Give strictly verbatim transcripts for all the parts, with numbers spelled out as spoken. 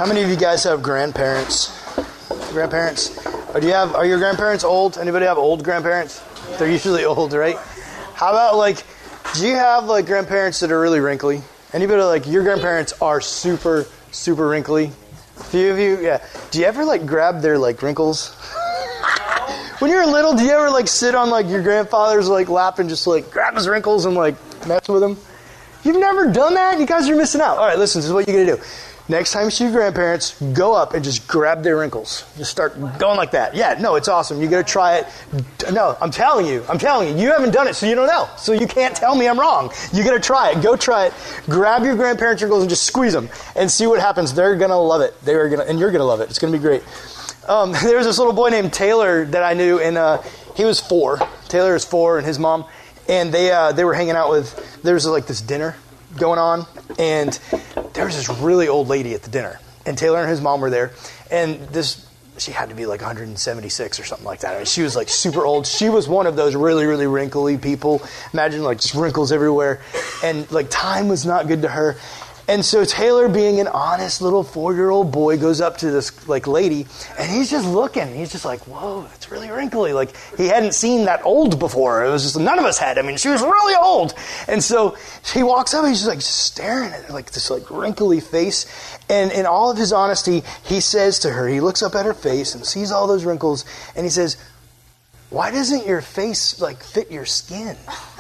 How many of you guys have grandparents? Grandparents? Or do you have? Are your grandparents old? Anybody have old grandparents? They're usually old, right? How about like, do you have like grandparents that are really wrinkly? Anybody like your grandparents are super, super wrinkly? A few of you, yeah. Do you ever like grab their like wrinkles? When you're little, do you ever like sit on like your grandfather's like lap and just like grab his wrinkles and like mess with him? You've never done that? You guys are missing out. All right, listen, this is what you're going to do. Next time you see your grandparents, go up and just grab their wrinkles. Just start going like that. Yeah, no, it's awesome. You're going to try it. No, I'm telling you. I'm telling you. You haven't done it, so you don't know. So you can't tell me I'm wrong. You're going to try it. Go try it. Grab your grandparents' wrinkles and just squeeze them and see what happens. They're going to love it. They're going to, and you're going to love it. It's going to be great. Um, there was this little boy named Taylor that I knew, and uh, he was four. Taylor is four, and his mom. And they uh, they were hanging out with, there was like this dinner going on, and there was this really old lady at the dinner, and Taylor and his mom were there, and this, she had to be like one hundred seventy-six or something like that. I mean, she was like super old. She was one of those really, really wrinkly people. Imagine like just wrinkles everywhere, and like time was not good to her. And so Taylor, being an honest little four-year-old boy, goes up to this like lady, and he's just looking. He's just like, whoa, it's really wrinkly. Like he hadn't seen that old before. It was just, none of us had. I mean, she was really old. And so he walks up, and he's just like staring at her, like this like wrinkly face. And in all of his honesty, he says to her, he looks up at her face and sees all those wrinkles, and he says, why doesn't your face like fit your skin?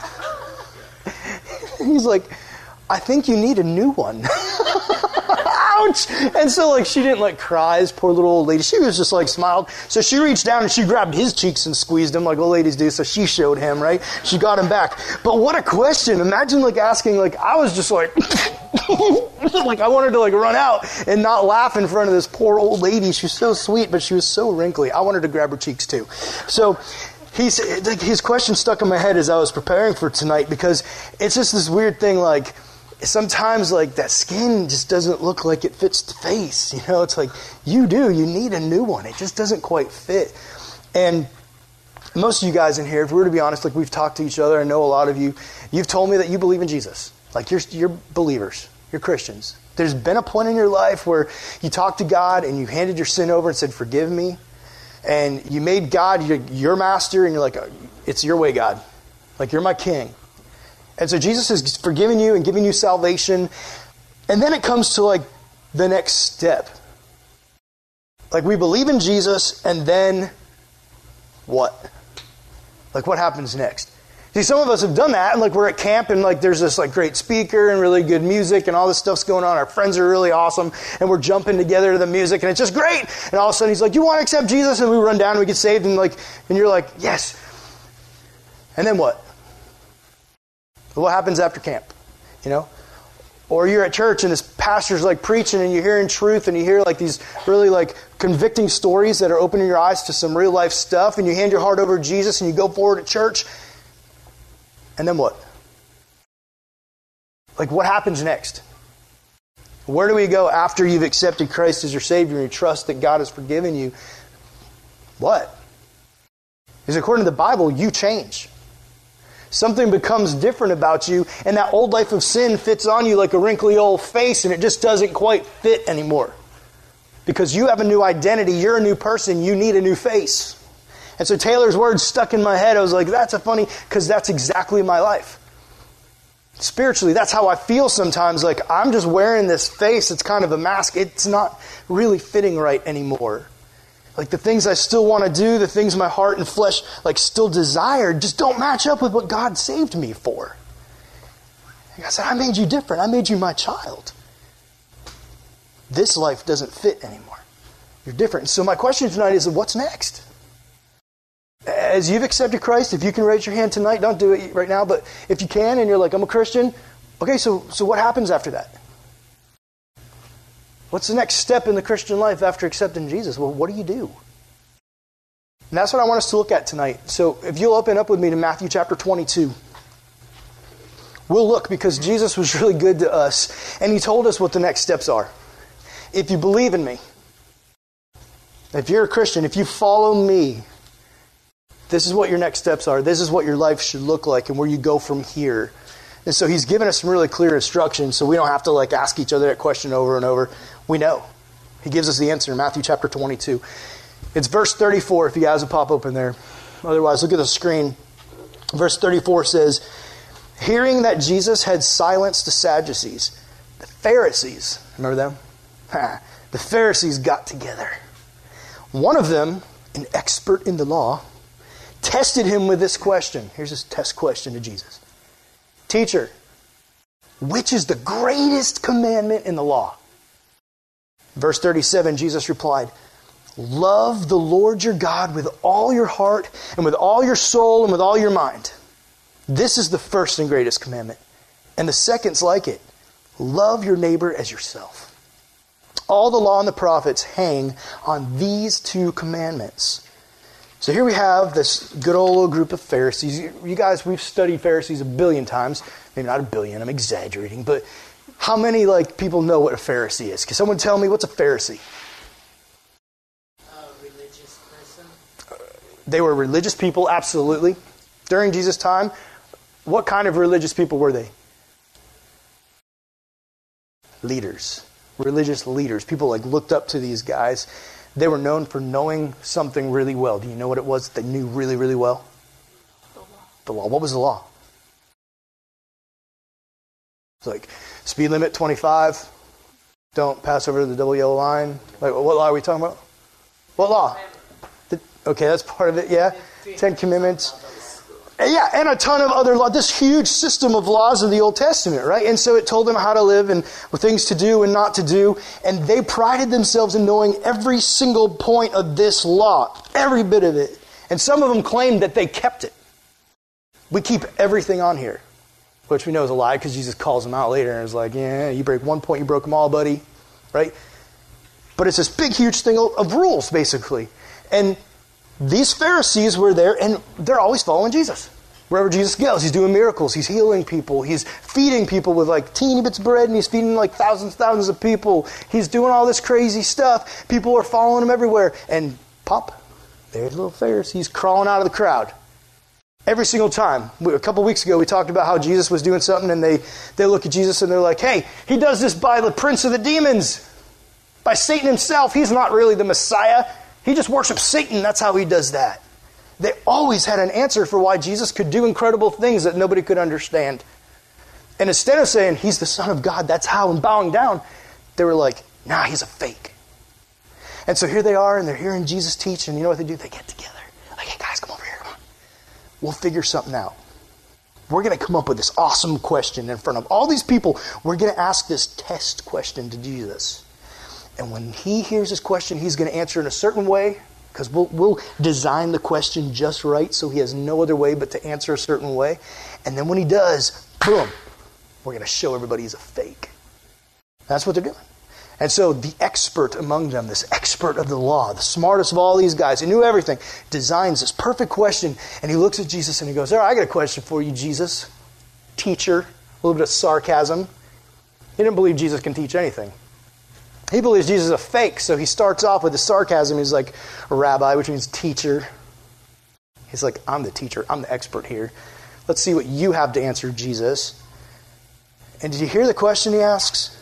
And he's like, I think you need a new one. Ouch! And so like she didn't like cry, this poor little old lady. She was just like smiled. So she reached down and she grabbed his cheeks and squeezed him like old ladies do. So she showed him, right? She got him back. But what a question. Imagine like asking, like I was just like, like I wanted to like run out and not laugh in front of this poor old lady. She was so sweet, but she was so wrinkly. I wanted to grab her cheeks too. So he's, like, his question stuck in my head as I was preparing for tonight, because it's just this weird thing like, sometimes like that skin just doesn't look like it fits the face. You know, it's like you do, you need a new one. It just doesn't quite fit. And most of you guys in here, if we were to be honest, like we've talked to each other, I know a lot of you, you've told me that you believe in Jesus. Like you're, you're believers, you're Christians. There's been a point in your life where you talked to God and you handed your sin over and said, forgive me. And you made God your, your master, and you're like, it's your way, God. Like you're my king. And so Jesus is forgiving you and giving you salvation. And then it comes to like the next step. Like we believe in Jesus, and then what? Like what happens next? See, some of us have done that, and like we're at camp, and like there's this like great speaker and really good music and all this stuff's going on. Our friends are really awesome, and we're jumping together to the music, and it's just great. And all of a sudden he's like, you want to accept Jesus? And we run down and we get saved, and like, and you're like, yes. And then what? What happens after camp? You know? Or you're at church and this pastor's like preaching and you're hearing truth and you hear like these really like convicting stories that are opening your eyes to some real life stuff, and you hand your heart over to Jesus and you go forward at church. And then what? Like what happens next? Where do we go after you've accepted Christ as your Savior and you trust that God has forgiven you? What? Because according to the Bible, you change. Something becomes different about you, and that old life of sin fits on you like a wrinkly old face, and it just doesn't quite fit anymore. Because you have a new identity, you're a new person, you need a new face. And so Taylor's words stuck in my head. I was like, that's a funny, because that's exactly my life. Spiritually, that's how I feel sometimes. Like, I'm just wearing this face, it's kind of a mask. It's not really fitting right anymore. Like the things I still want to do, the things my heart and flesh like still desire, just don't match up with what God saved me for. And I said, I made you different. I made you my child. This life doesn't fit anymore. You're different. So my question tonight is, what's next? As you've accepted Christ, if you can raise your hand tonight, don't do it right now, but if you can and you're like, I'm a Christian, okay, so so what happens after that? What's the next step in the Christian life after accepting Jesus? Well, what do you do? And that's what I want us to look at tonight. So if you'll open up with me to Matthew chapter twenty-two. We'll look because Jesus was really good to us, and He told us what the next steps are. If you believe in me, if you're a Christian, if you follow me, this is what your next steps are. This is what your life should look like and where you go from here. And so He's given us some really clear instructions, so we don't have to like ask each other that question over and over. We know. He gives us the answer in Matthew chapter twenty-two. It's verse thirty-four if you guys will pop open there. Otherwise, look at the screen. Verse thirty-four says, hearing that Jesus had silenced the Sadducees, the Pharisees, remember them? Ha, the Pharisees got together. One of them, an expert in the law, tested him with this question. Here's his test question to Jesus. Teacher, which is the greatest commandment in the law? Verse thirty-seven, Jesus replied, love the Lord your God with all your heart and with all your soul and with all your mind. This is the first and greatest commandment. And the second's like it. Love your neighbor as yourself. All the law and the prophets hang on these two commandments. So here we have this good old little group of Pharisees. You guys, we've studied Pharisees a billion times. Maybe not a billion, I'm exaggerating. But how many like people know what a Pharisee is? Can someone tell me what's a Pharisee? Religious person. They were religious people, absolutely. During Jesus' time, what kind of religious people were they? Leaders. Religious leaders. People like looked up to these guys. They were known for knowing something really well. Do you know what it was that they knew really, really well? The law. The law. What was the law? It's like speed limit twenty-five. Don't pass over the double yellow line. Like, what law are we talking about? What law? The, okay, that's part of it, yeah. Ten Commandments. Yeah, and a ton of other laws. This huge system of laws of the Old Testament, right? And so it told them how to live and what things to do and not to do. And they prided themselves in knowing every single point of this law. Every bit of it. And some of them claimed that they kept it. We keep everything on here. Which we know is a lie because Jesus calls them out later and is like, yeah, you break one point, you broke them all, buddy. Right? But it's this big, huge thing of rules, basically. And these Pharisees were there, and they're always following Jesus. Wherever Jesus goes, he's doing miracles. He's healing people. He's feeding people with like teeny bits of bread, and he's feeding like thousands thousands of people. He's doing all this crazy stuff. People are following him everywhere. And pop, there's little Pharisees crawling out of the crowd. Every single time. A couple weeks ago, we talked about how Jesus was doing something, and they, they look at Jesus, and they're like, hey, he does this by the prince of the demons. By Satan himself. He's not really the Messiah. He just worships Satan. That's how he does that. They always had an answer for why Jesus could do incredible things that nobody could understand. And instead of saying, he's the Son of God, that's how, and bowing down, they were like, nah, he's a fake. And so here they are, and they're hearing Jesus teach, and you know what they do? They get together. Like, hey guys, come over here, come on. We'll figure something out. We're going to come up with this awesome question in front of all these people. We're going to ask this test question to Jesus. And when he hears this question, he's going to answer in a certain way, because we'll, we'll design the question just right so he has no other way but to answer a certain way. And then when he does, boom, we're going to show everybody he's a fake. That's what they're doing. And so the expert among them, this expert of the law, the smartest of all these guys who knew everything, designs this perfect question. And he looks at Jesus and he goes, all right, I got a question for you, Jesus. Teacher. A little bit of sarcasm. He didn't believe Jesus can teach anything. He believes Jesus is a fake, so he starts off with the sarcasm. He's like, rabbi, which means teacher. He's like, I'm the teacher. I'm the expert here. Let's see what you have to answer, Jesus. And did you hear the question he asks?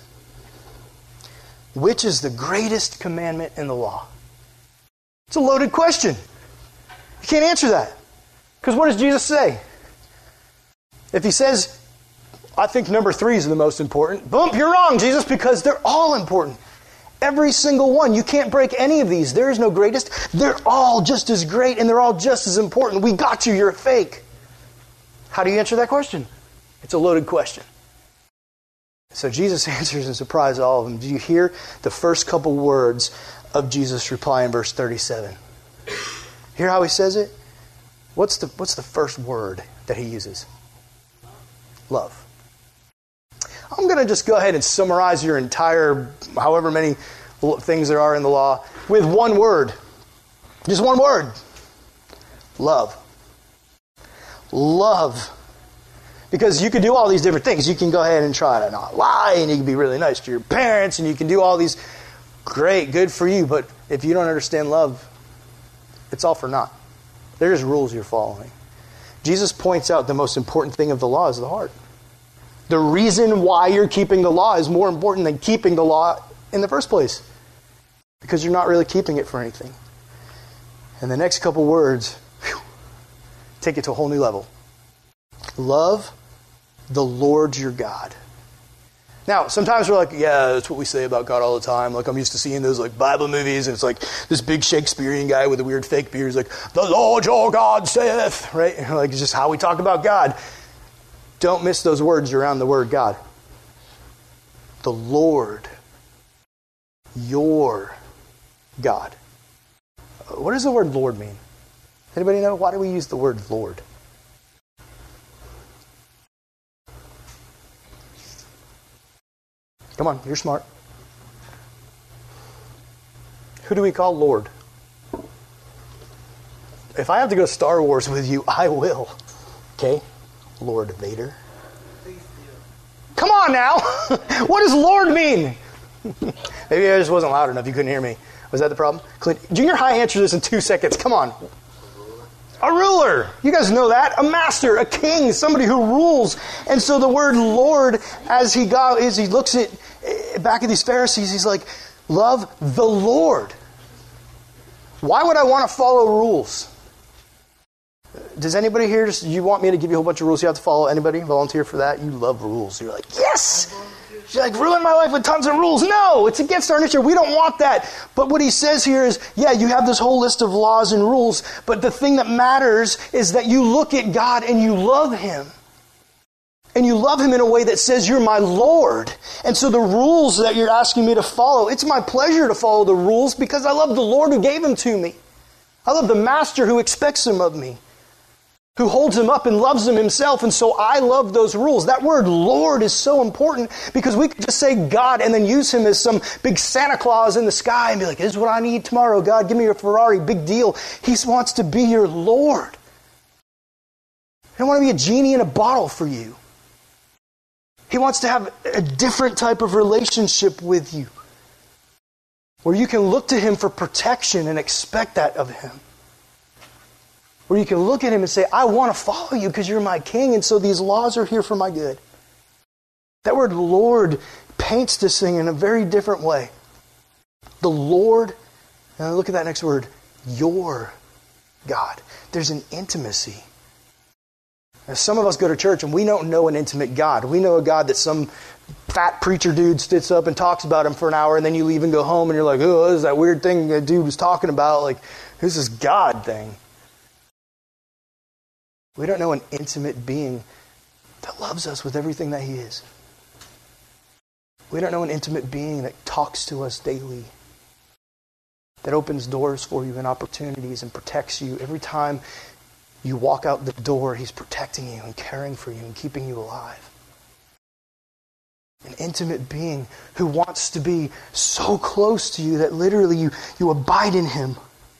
Which is the greatest commandment in the law? It's a loaded question. You can't answer that. Because what does Jesus say? If he says, I think number three is the most important, boom, you're wrong, Jesus, because they're all important. Every single one. You can't break any of these. There is no greatest. They're all just as great and they're all just as important. We got you. You're a fake. How do you answer that question? It's a loaded question. So Jesus answers and surprises all of them. Do you hear the first couple words of Jesus' reply in verse thirty-seven? Hear how he says it? What's the, what's the first word that he uses? Love. I'm going to just go ahead and summarize your entire, however many things there are in the law, with one word. Just one word. Love. Love. Because you can do all these different things. You can go ahead and try to not lie, and you can be really nice to your parents, and you can do all these, great, good for you. But if you don't understand love, it's all for naught. There's rules you're following. Jesus points out the most important thing of the law is the heart. The reason why you're keeping the law is more important than keeping the law in the first place. because you're not really keeping it for anything. And the next couple words, whew, take it to a whole new level. Love the Lord your God. Now, sometimes we're like, yeah, that's what we say about God all the time. Like, I'm used to seeing those like Bible movies, and it's like this big Shakespearean guy with a weird fake beard. He's like, the Lord your God saith, right? And like, it's just how we talk about God. Don't miss those words around the word God. The Lord, your God. What does the word Lord mean? Anybody know? Why do we use the word Lord? Come on, you're smart. Who do we call Lord? If I have to go Star Wars with you, I will. Okay? Lord Vader. Come on now! What does Lord mean? Maybe I just wasn't loud enough. You couldn't hear me. Was that the problem? Clint, junior high, answer this in two seconds. Come on. A ruler. You guys know that. A master, a king, somebody who rules. And so the word Lord, as he got, as he looks at back at these Pharisees, he's like, love the Lord. Why would I want to follow rules? Does anybody here just, you want me to give you a whole bunch of rules you have to follow? Anybody volunteer for that? You love rules. You're like, yes! You're like, ruin my life with tons of rules. No, it's against our nature. We don't want that. But what he says here is, yeah, you have this whole list of laws and rules, but the thing that matters is that you look at God and you love Him. And you love Him in a way that says, you're my Lord. And so the rules that you're asking me to follow, it's my pleasure to follow the rules because I love the Lord who gave them to me. I love the Master who expects them of me, who holds him up and loves him himself. And so I love those rules. That word Lord is so important because we could just say God and then use Him as some big Santa Claus in the sky and be like, this is what I need tomorrow. God, give me your Ferrari. Big deal. He wants to be your Lord. He doesn't want to be a genie in a bottle for you. He wants to have a different type of relationship with you, where you can look to Him for protection and expect that of Him. Where you can look at Him and say, I want to follow you because you're my king, and so these laws are here for my good. That word Lord paints this thing in a very different way. The Lord, and look at that next word, your God. There's an intimacy. Now, some of us go to church and we don't know an intimate God. We know a God that some fat preacher dude sits up and talks about Him for an hour, and then you leave and go home and you're like, oh, what is that weird thing that dude was talking about? Like, who's this God thing? We don't know an intimate being that loves us with everything that He is. We don't know an intimate being that talks to us daily, that opens doors for you and opportunities and protects you. Every time you walk out the door, He's protecting you and caring for you and keeping you alive. An intimate being who wants to be so close to you that literally you, you abide in Him.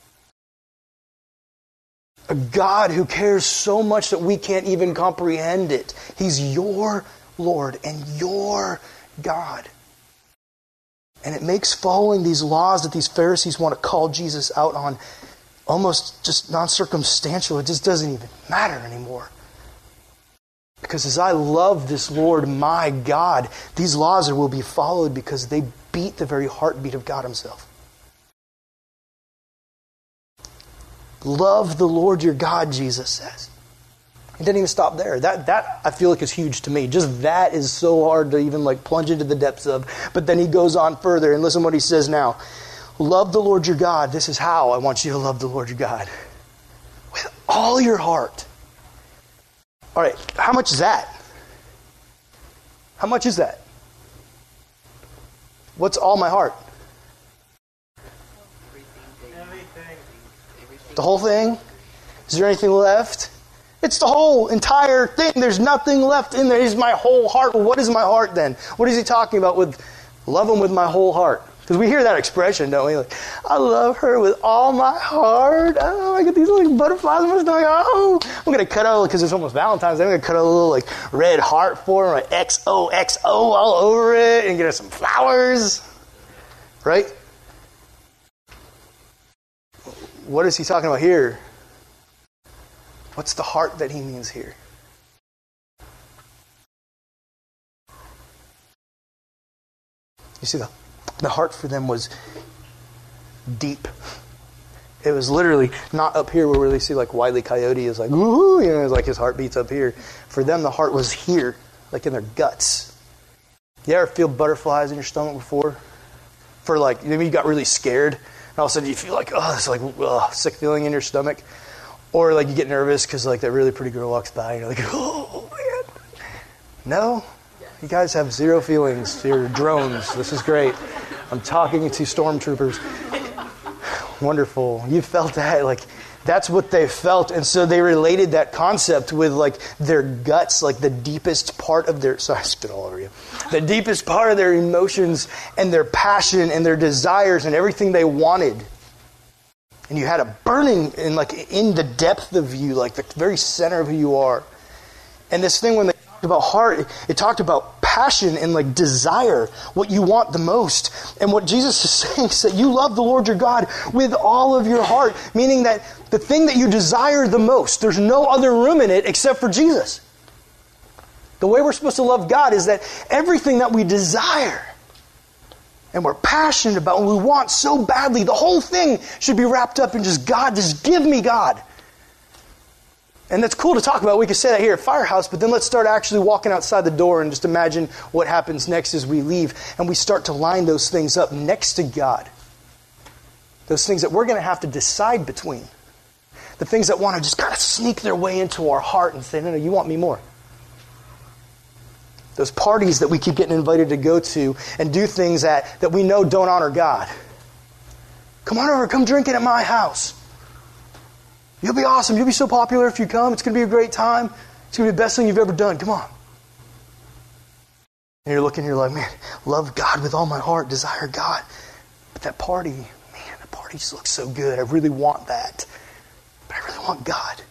A God who cares so much that we can't even comprehend it. He's your Lord and your God. And it makes following these laws that these Pharisees want to call Jesus out on almost just non-circumstantial. It just doesn't even matter anymore. Because as I love this Lord, my God, these laws will be followed because they beat the very heartbeat of God Himself. Love the Lord your God, Jesus says. It didn't even stop there. That, that I feel like is huge to me. Just that is so hard to even like plunge into the depths of. But then He goes on further, and listen what He says now. Love the Lord your God. This is how I want you to love the Lord your God. With all your heart. All right, how much is that? How much is that? What's all my heart? Everything. The whole thing? Is there anything left? It's the whole entire thing. There's nothing left in there. It's my whole heart. Well, what is my heart then? What is He talking about with love Him with my whole heart? Because we hear that expression, don't we? Like, I love her with all my heart. Oh, I get these little butterflies in my stomach. Oh, I'm going to cut out, because it's almost Valentine's Day, I'm going to cut out a little like red heart for her, like X O X O all over it, and get her some flowers. Right? What is He talking about here? What's the heart that He means here? You see, the, the heart for them was deep. It was literally not up here where they see like Wile E. Coyote is like, ooh, you know, it's like his heart beats up here. For them, the heart was here, like in their guts. You ever feel butterflies in your stomach before? For like, maybe you got really scared, and all of a sudden you feel like, oh, it's like ugh, sick feeling in your stomach. Or like you get nervous because like that really pretty girl walks by, and you're like, oh, man. No? You guys have zero feelings. You're drones. This is great. I'm talking to stormtroopers. Wonderful. You felt that. Like, that's what they felt. And so they related that concept with like their guts, like the deepest part of their, sorry, I spit all over you. The deepest part of their emotions and their passion and their desires and everything they wanted. And you had a burning in like in the depth of you, like the very center of who you are. And this thing when they talked about heart, it talked about passion and like desire, what you want the most. And what Jesus is saying is that you love the Lord your God with all of your heart, meaning that the thing that you desire the most, there's no other room in it except for Jesus. The way we're supposed to love God is that everything that we desire and we're passionate about and we want so badly, the whole thing should be wrapped up in just God, just give me God. And that's cool to talk about. We could say that here at Firehouse, but then let's start actually walking outside the door and just imagine what happens next as we leave. And we start to line those things up next to God. Those things that we're going to have to decide between. The things that want to just kind of sneak their way into our heart and say, no, no, you want me more. Those parties that we keep getting invited to go to and do things that, that we know don't honor God. Come on over, come drink it at my house. You'll be awesome. You'll be so popular if you come. It's going to be a great time. It's going to be the best thing you've ever done. Come on. And you're looking, you're like, man, love God with all my heart, desire God. But that party, man, the party just looks so good. I really want that. But I really want God.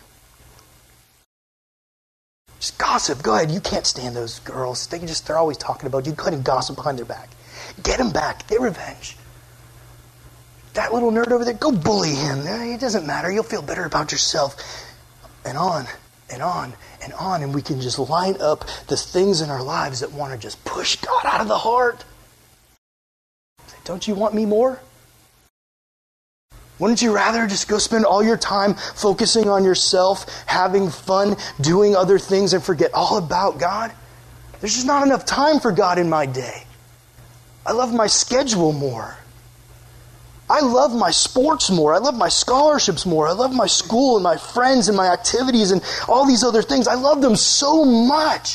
Just gossip. Go ahead. You can't stand those girls. They can just, they're always talking about you. Go ahead and gossip behind their back. Get them back. Get revenge. That little nerd over there, go bully him. It doesn't matter. You'll feel better about yourself. And on and on and on. And we can just line up the things in our lives that want to just push God out of the heart. Say, don't you want me more? Wouldn't you rather just go spend all your time focusing on yourself, having fun, doing other things, and forget all about God? There's just not enough time for God in my day. I love my schedule more. I love my sports more. I love my scholarships more. I love my school and my friends and my activities and all these other things. I love them so much.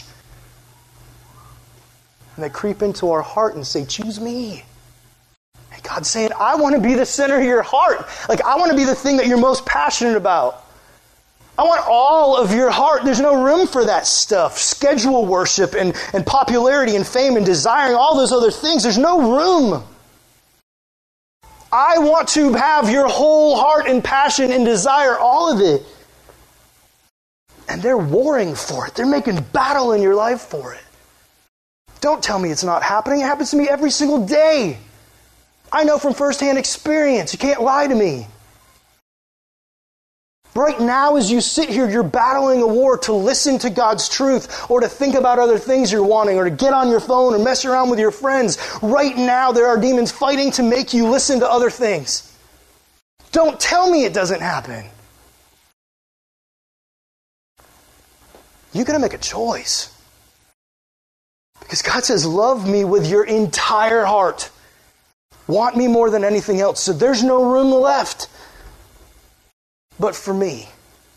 And they creep into our heart and say, choose me. And God's saying, I want to be the center of your heart. Like, I want to be the thing that you're most passionate about. I want all of your heart. There's no room for that stuff. Schedule worship and, and popularity and fame and desiring all those other things. There's no room. I want to have your whole heart and passion and desire, all of it. And they're warring for it. They're making battle in your life for it. Don't tell me it's not happening. It happens to me every single day. I know from firsthand experience. You can't lie to me. Right now, as you sit here, you're battling a war to listen to God's truth or to think about other things you're wanting or to get on your phone or mess around with your friends. Right now, there are demons fighting to make you listen to other things. Don't tell me it doesn't happen. You've got to make a choice. Because God says, love me with your entire heart. Want me more than anything else. So there's no room left but for me.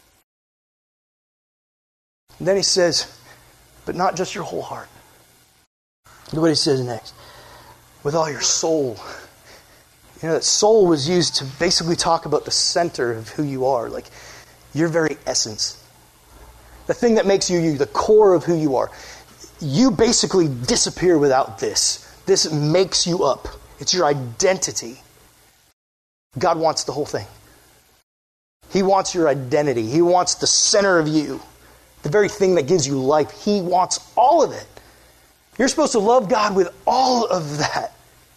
And then he says, but not just your whole heart. Look what he says next. With all your soul. You know, that soul was used to basically talk about the center of who you are. Like, your very essence. The thing that makes you you, the core of who you are. You basically disappear without this. This makes you up. It's your identity. God wants the whole thing. He wants your identity. He wants the center of you. The very thing that gives you life. He wants all of it. You're supposed to love God with all of that.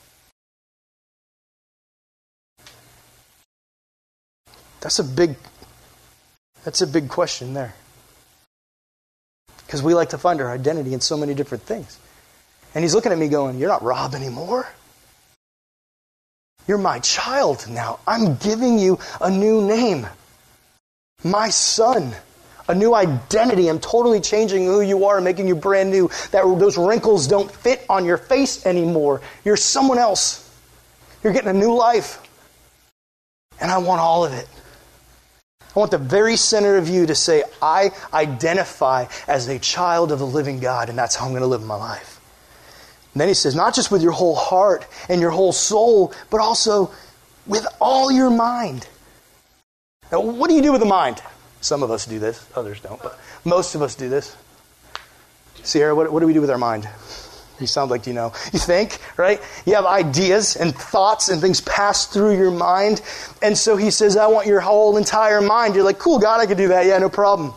That's a big, that's a big question there. Because we like to find our identity in so many different things. And he's looking at me going, you're not Rob anymore. You're my child now. I'm giving you a new name. My son. A new identity. I'm totally changing who you are and making you brand new. That those wrinkles don't fit on your face anymore. You're someone else. You're getting a new life. And I want all of it. I want the very center of you to say, I identify as a child of the living God, and that's how I'm going to live my life. And then he says, not just with your whole heart and your whole soul, but also with all your mind. Now, what do you do with the mind? Some of us do this, others don't, but most of us do this. Sierra, what, what do we do with our mind? You sound like you know. You think, right? You have ideas and thoughts and things pass through your mind. And so he says, I want your whole entire mind. You're like, cool, God, I can do that. Yeah, no problem.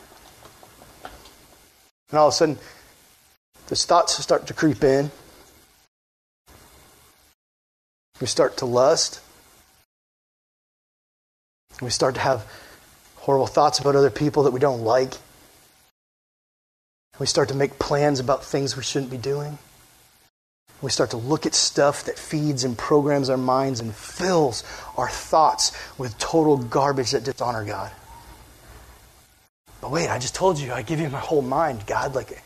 And all of a sudden, those thoughts start to creep in. We start to lust. We start to have horrible thoughts about other people that we don't like. We start to make plans about things we shouldn't be doing. We start to look at stuff that feeds and programs our minds and fills our thoughts with total garbage that dishonor God. But wait, I just told you, I give you my whole mind, God. Like,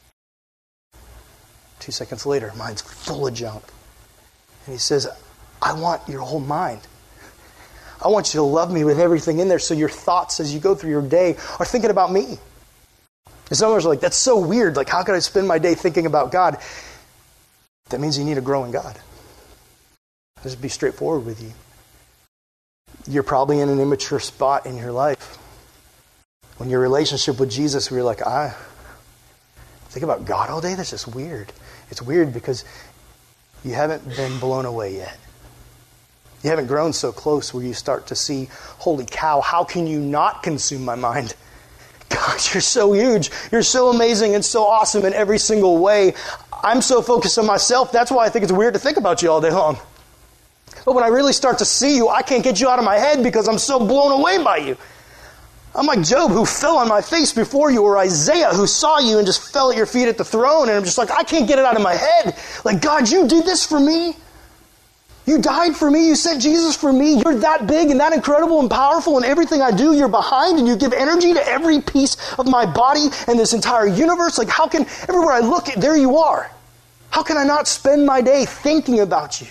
two seconds later, mine's full of junk. And he says, I want your whole mind. I want you to love me with everything in there so your thoughts as you go through your day are thinking about me. And some of us are like, that's so weird. Like, how could I spend my day thinking about God? That means you need to grow in God. Just be straightforward with you. You're probably in an immature spot in your life. When your relationship with Jesus, we're like, I think about God all day? That's just weird. It's weird because you haven't been blown away yet. You haven't grown so close where you start to see, holy cow, how can you not consume my mind? God, you're so huge. You're so amazing and so awesome in every single way. I'm so focused on myself, that's why I think it's weird to think about you all day long. But when I really start to see you, I can't get you out of my head because I'm so blown away by you. I'm like Job who fell on my face before you, or Isaiah who saw you and just fell at your feet at the throne, and I'm just like, I can't get it out of my head. Like, God, you did this for me? You died for me. You sent Jesus for me. You're that big and that incredible and powerful, and everything I do, you're behind, and you give energy to every piece of my body and this entire universe. Like, how can, everywhere I look, there you are. How can I not spend my day thinking about you?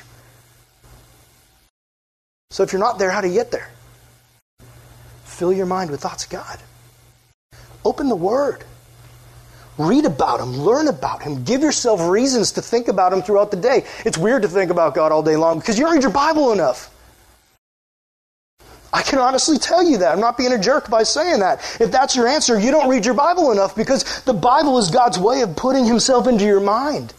So if you're not there, how do you get there? Fill your mind with thoughts of God. Open the Word. Read about Him. Learn about Him. Give yourself reasons to think about Him throughout the day. It's weird to think about God all day long because you don't read your Bible enough. I can honestly tell you that. I'm not being a jerk by saying that. If that's your answer, you don't read your Bible enough because the Bible is God's way of putting Himself into your mind.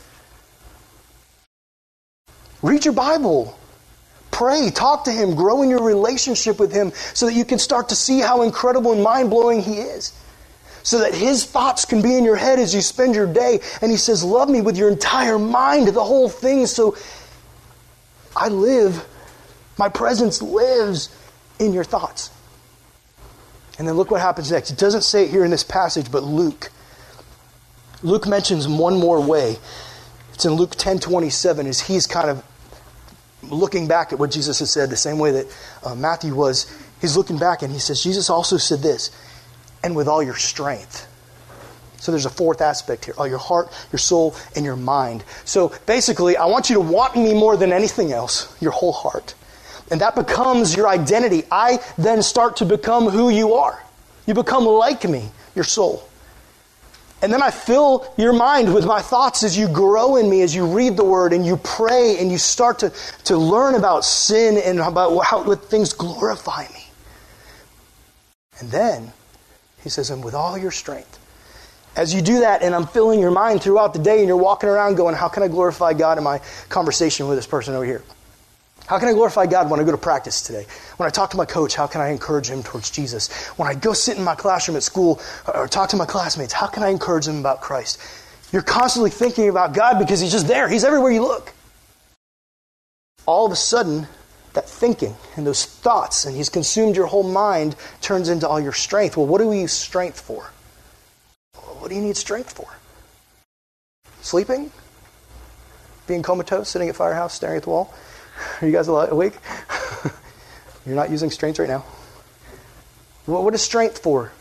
Read your Bible. Pray, talk to Him, grow in your relationship with Him so that you can start to see how incredible and mind-blowing He is. So that His thoughts can be in your head as you spend your day. And He says, love me with your entire mind, the whole thing. So I live, my presence lives in your thoughts. And then look what happens next. It doesn't say it here in this passage, but Luke. Luke mentions one more way. It's in Luke ten twenty-seven, as he's kind of looking back at what Jesus has said, the same way that uh, Matthew was. He's looking back and he says, Jesus also said this, and with all your strength. So there's a fourth aspect here. All your heart, your soul, and your mind. So basically, I want you to want me more than anything else, your whole heart. And that becomes your identity. I then start to become who you are. You become like me, your soul. And then I fill your mind with my thoughts as you grow in me, as you read the Word and you pray and you start to, to learn about sin and about how what things glorify me. And then, he says, and with all your strength. As you do that and I'm filling your mind throughout the day and you're walking around going, how can I glorify God in my conversation with this person over here? How can I glorify God when I go to practice today? When I talk to my coach, how can I encourage him towards Jesus? When I go sit in my classroom at school or talk to my classmates, how can I encourage them about Christ? You're constantly thinking about God because He's just there. He's everywhere you look. All of a sudden, that thinking and those thoughts, and He's consumed your whole mind, turns into all your strength. Well, what do we use strength for? What do you need strength for? Sleeping? Being comatose, sitting at Firehouse, staring at the wall? Are you guys awake? You're not using strength right now. What is strength for?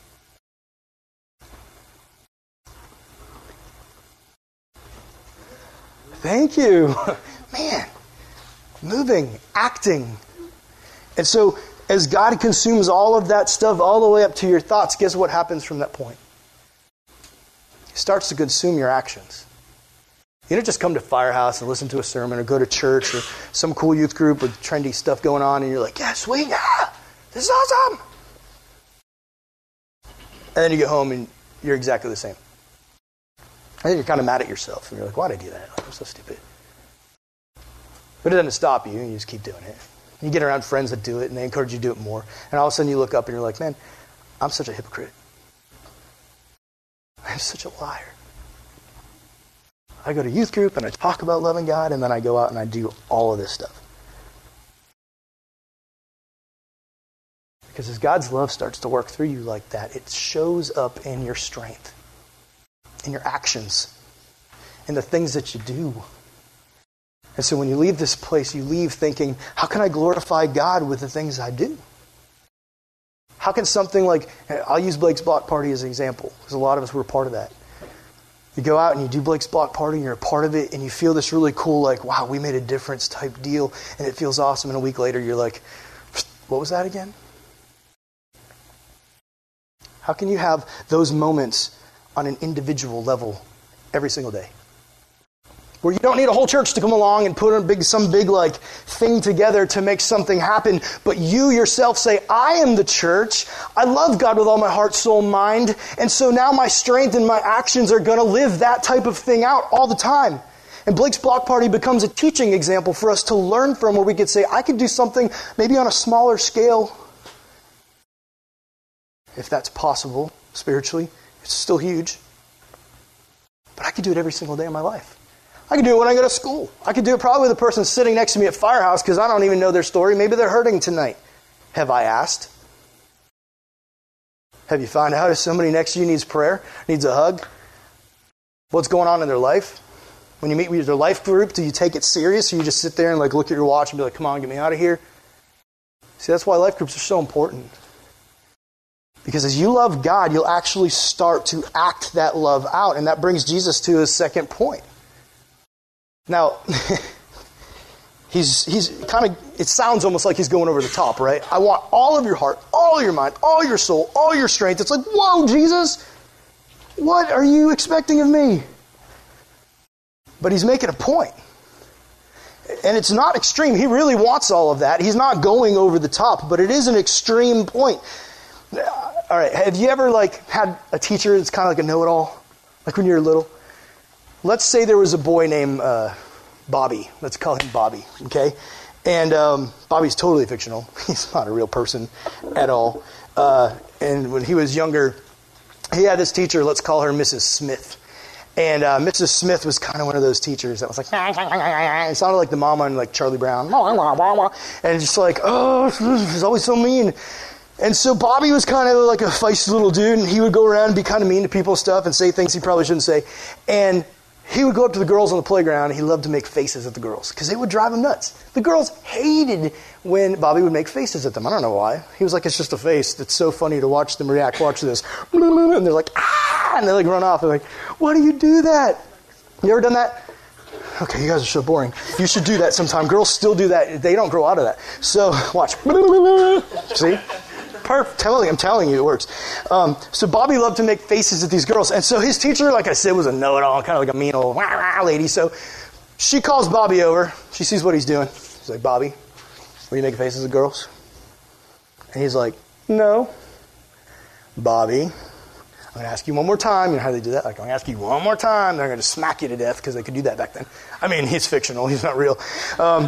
Thank you. Man, moving, acting. And so as God consumes all of that stuff all the way up to your thoughts, guess what happens from that point? He starts to consume your actions. You don't just come to Firehouse and listen to a sermon or go to church or some cool youth group with trendy stuff going on and you're like, yeah, sweet, yeah, this is awesome. And then you get home and you're exactly the same. And then you're kind of mad at yourself. And you're like, why did I do that? I'm so stupid. But it doesn't stop you. You just keep doing it. You get around friends that do it, and they encourage you to do it more. And all of a sudden you look up and you're like, man, I'm such a hypocrite. I'm such a liar. I go to youth group, and I talk about loving God, and then I go out and I do all of this stuff. Because as God's love starts to work through you like that, it shows up in your strength, in your actions, in the things that you do. And so when you leave this place, you leave thinking, how can I glorify God with the things I do? How can something like, I'll use Blake's Block Party as an example, because a lot of us were part of that. You go out and you do Blake's Block Party and you're a part of it and you feel this really cool, like, wow, we made a difference type deal, and it feels awesome. And a week later you're like, what was that again? How can you have those moments on an individual level every single day? Where you don't need a whole church to come along and put a big, some big like thing together to make something happen, but you yourself say, I am the church. I love God with all my heart, soul, mind, and so now my strength and my actions are going to live that type of thing out all the time. And Blake's Block Party becomes a teaching example for us to learn from, where we could say, I could do something maybe on a smaller scale, if that's possible spiritually. It's still huge. But I could do it every single day of my life. I could do it when I go to school. I could do it probably with the person sitting next to me at Firehouse because I don't even know their story. Maybe they're hurting tonight. Have I asked? Have you found out if somebody next to you needs prayer, needs a hug? What's going on in their life? When you meet with your life group, do you take it serious or you just sit there and like look at your watch and be like, come on, get me out of here? See, that's why life groups are so important. Because as you love God, you'll actually start to act that love out. And that brings Jesus to his second point. Now, he's he's kind of, it sounds almost like he's going over the top, right? I want all of your heart, all your mind, all your soul, all your strength. It's like, whoa, Jesus, what are you expecting of me? But he's making a point. And it's not extreme. He really wants all of that. He's not going over the top, but it is an extreme point. All right, have you ever like had a teacher that's kind of like a know-it-all? Like when you were little? Let's say there was a boy named uh, Bobby. Let's call him Bobby, okay? And um, Bobby's totally fictional. He's not a real person at all. Uh, and when he was younger, he had this teacher, let's call her Missus Smith. And uh, Missus Smith was kind of one of those teachers that was like, it sounded like the mama in like Charlie Brown. And just like, oh, she's always so mean. And so Bobby was kind of like a feisty little dude, and he would go around and be kind of mean to people and stuff and say things he probably shouldn't say. And he would go up to the girls on the playground, and he loved to make faces at the girls because they would drive him nuts. The girls hated when Bobby would make faces at them. I don't know why. He was like, it's just a face. It's so funny to watch them react. Watch this. And they're like, ah, and they like run off. They're like, why do you do that? You ever done that? Okay, you guys are so boring. You should do that sometime. Girls still do that. They don't grow out of that. So watch. See? Perfect. Telling, I'm telling you, it works. Um, so Bobby loved to make faces at these girls. And so his teacher, like I said, was a know-it-all, kind of like a mean old wah, wah lady. So she calls Bobby over. She sees what he's doing. She's like, Bobby, were you making faces at girls? And he's like, no. Bobby, I'm going to ask you one more time. You know how they do that? Like, I'm going to ask you one more time. They're going to smack you to death because they could do that back then. I mean, he's fictional. He's not real. Um,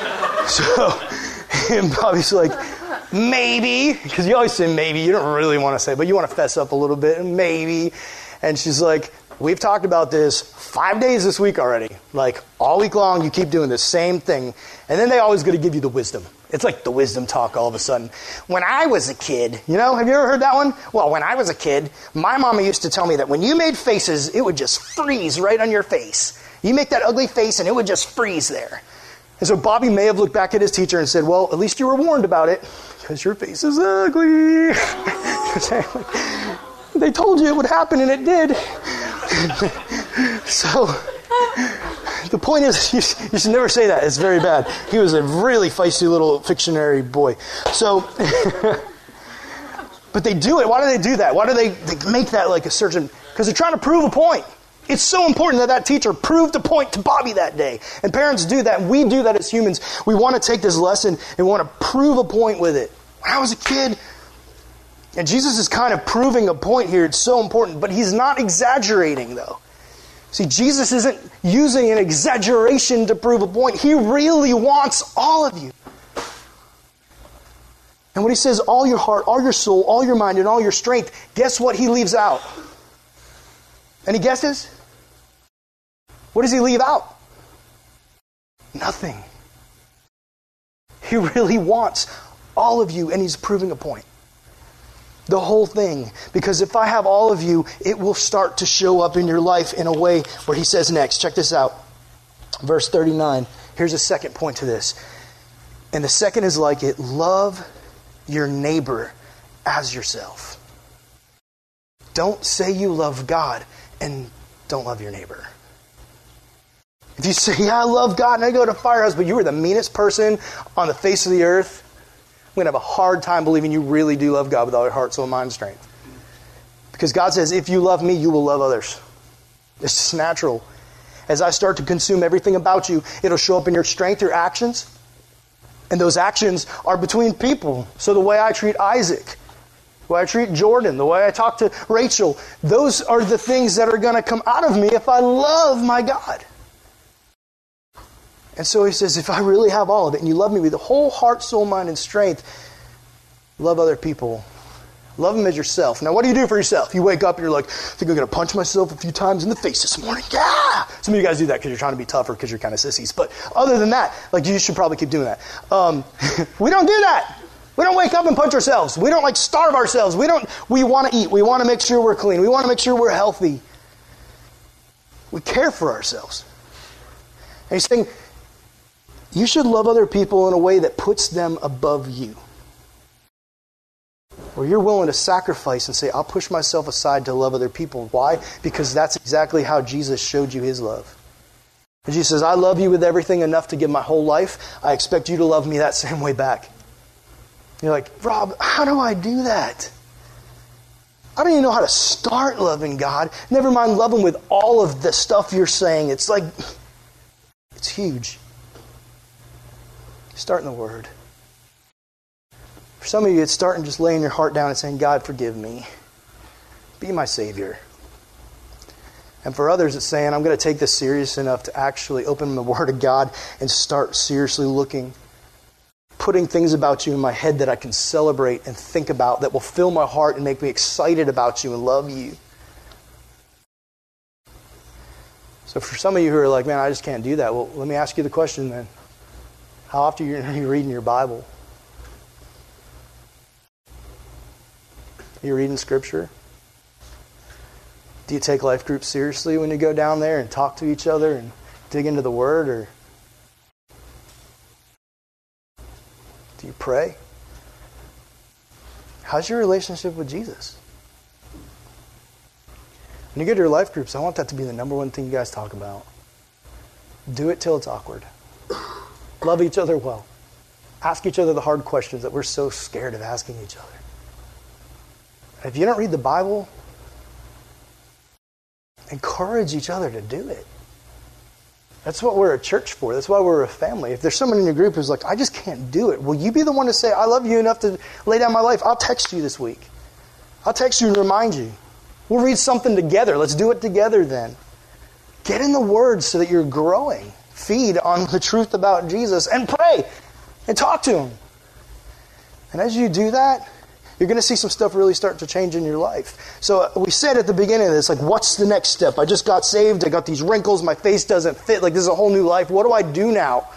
so and Bobby's like, maybe, because you always say maybe. You don't really want to say, but you want to fess up a little bit. Maybe. And she's like, we've talked about this five days this week already. Like, all week long, you keep doing the same thing. And then they always going to give you the wisdom. It's like the wisdom talk all of a sudden. When I was a kid, you know, have you ever heard that one? Well, when I was a kid, my mama used to tell me that when you made faces, it would just freeze right on your face. You make that ugly face and it would just freeze there. And so Bobby may have looked back at his teacher and said, well, at least you were warned about it because your face is ugly. They told you it would happen and it did. So the point is, you, you should never say that. It's very bad. He was a really feisty little fictionary boy. So, but they do it. Why do they do that? Why do they, they make that like a certain, because they're trying to prove a point. It's so important that that teacher proved a point to Bobby that day. And parents do that. We do that as humans. We want to take this lesson and want to prove a point with it. When I was a kid, and Jesus is kind of proving a point here. It's so important. But he's not exaggerating, though. See, Jesus isn't using an exaggeration to prove a point. He really wants all of you. And when he says all your heart, all your soul, all your mind, and all your strength, guess what he leaves out? Any guesses? What does he leave out? Nothing. He really wants all of you, and he's proving a point. The whole thing. Because if I have all of you, it will start to show up in your life in a way where he says next. Check this out. Verse thirty-nine. Here's a second point to this. And the second is like it. Love your neighbor as yourself. Don't say you love God and don't love your neighbor. If you say, yeah, I love God and I go to Firehouse, but you were the meanest person on the face of the earth, I'm going to have a hard time believing you really do love God with all your heart, soul, mind, and strength. Because God says, if you love me, you will love others. It's just natural. As I start to consume everything about you, it'll show up in your strength, your actions. And those actions are between people. So the way I treat Isaac, the way I treat Jordan, the way I talk to Rachel, those are the things that are going to come out of me if I love my God. And so he says, if I really have all of it, and you love me with the whole heart, soul, mind, and strength, love other people. Love them as yourself. Now, what do you do for yourself? You wake up and you're like, I think I'm going to punch myself a few times in the face this morning. Yeah! Some of you guys do that because you're trying to be tougher because you're kind of sissies. But other than that, like you should probably keep doing that. Um, we don't do that. We don't wake up and punch ourselves. We don't like starve ourselves. We don't. We want to eat. We want to make sure we're clean. We want to make sure we're healthy. We care for ourselves. And he's saying, you should love other people in a way that puts them above you. Where you're willing to sacrifice and say, I'll push myself aside to love other people. Why? Because that's exactly how Jesus showed you his love. And Jesus says, I love you with everything enough to give my whole life. I expect you to love me that same way back. You're like, Rob, how do I do that? I don't even know how to start loving God. Never mind love him with all of the stuff you're saying. It's like, it's huge. Start in the Word. For some of you, it's starting just laying your heart down and saying, God, forgive me. Be my Savior. And for others, it's saying, I'm going to take this serious enough to actually open the Word of God and start seriously looking, putting things about you in my head that I can celebrate and think about that will fill my heart and make me excited about you and love you. So for some of you who are like, man, I just can't do that. Well, let me ask you the question then. How often are you reading your Bible? Are you reading Scripture? Do you take life groups seriously when you go down there and talk to each other and dig into the Word? Or do you pray? How's your relationship with Jesus? When you go to your life groups, I want that to be the number one thing you guys talk about. Do it till it's awkward. Love each other well. Ask each other the hard questions that we're so scared of asking each other. If you don't read the Bible, encourage each other to do it. That's what we're a church for. That's why we're a family. If there's someone in your group who's like, I just can't do it, will you be the one to say, I love you enough to lay down my life? I'll text you this week. I'll text you and remind you. We'll read something together. Let's do it together then. Get in the Word so that you're growing. Feed on the truth about Jesus and pray and talk to Him. And as you do that, you're going to see some stuff really start to change in your life. So we said at the beginning of this, like, what's the next step? I just got saved. I got these wrinkles. My face doesn't fit. Like, this is a whole new life. What do I do now?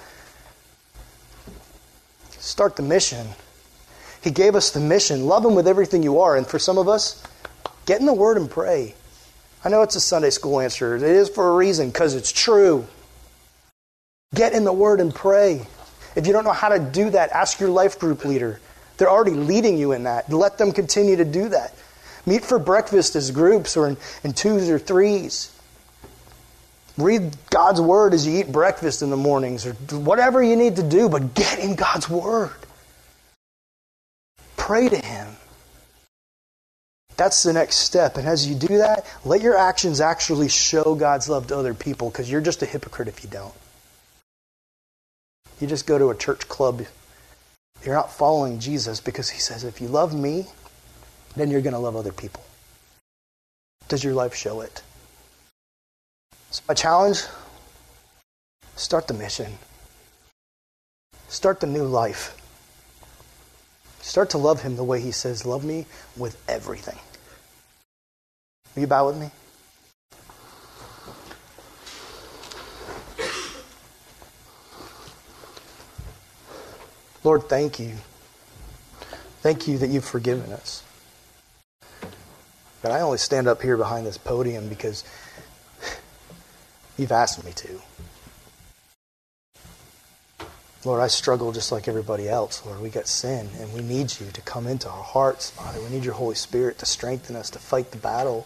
Start the mission. He gave us the mission. Love Him with everything you are. And for some of us, get in the Word and pray. I know it's a Sunday school answer. It is for a reason, because it's true. Get in the Word and pray. If you don't know how to do that, ask your life group leader. They're already leading you in that. Let them continue to do that. Meet for breakfast as groups or in, in twos or threes. Read God's Word as you eat breakfast in the mornings or whatever you need to do, but get in God's Word. Pray to Him. That's the next step. And as you do that, let your actions actually show God's love to other people, because you're just a hypocrite if you don't. You just go to a church club. You're not following Jesus, because He says, if you love me, then you're going to love other people. Does your life show it? So my challenge, start the mission. Start the new life. Start to love Him the way He says, love me with everything. Will you bow with me? Lord, thank you. Thank you that you've forgiven us. But I only stand up here behind this podium because you've asked me to. Lord, I struggle just like everybody else. Lord, we got sin, and we need you to come into our hearts, Father. We need your Holy Spirit to strengthen us to fight the battle.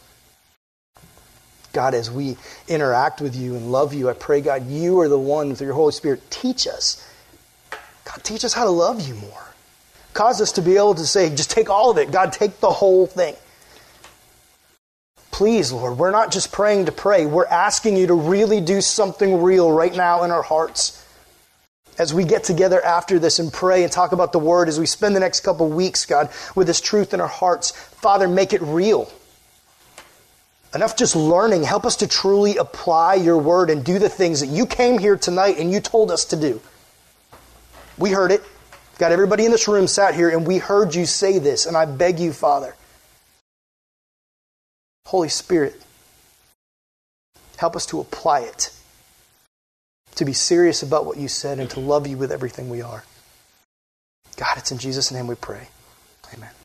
God, as we interact with you and love you, I pray, God, you are the one through your Holy Spirit. Teach us. God, teach us how to love you more. Cause us to be able to say, just take all of it. God, take the whole thing. Please, Lord, we're not just praying to pray. We're asking you to really do something real right now in our hearts. As we get together after this and pray and talk about the Word, as we spend the next couple weeks, God, with this truth in our hearts, Father, make it real. Enough just learning. Help us to truly apply your Word and do the things that you came here tonight and you told us to do. We heard it. Got everybody in this room sat here and we heard you say this, and I beg you, Father, Holy Spirit, help us to apply it, to be serious about what you said, and to love you with everything we are. God, it's in Jesus' name we pray. Amen.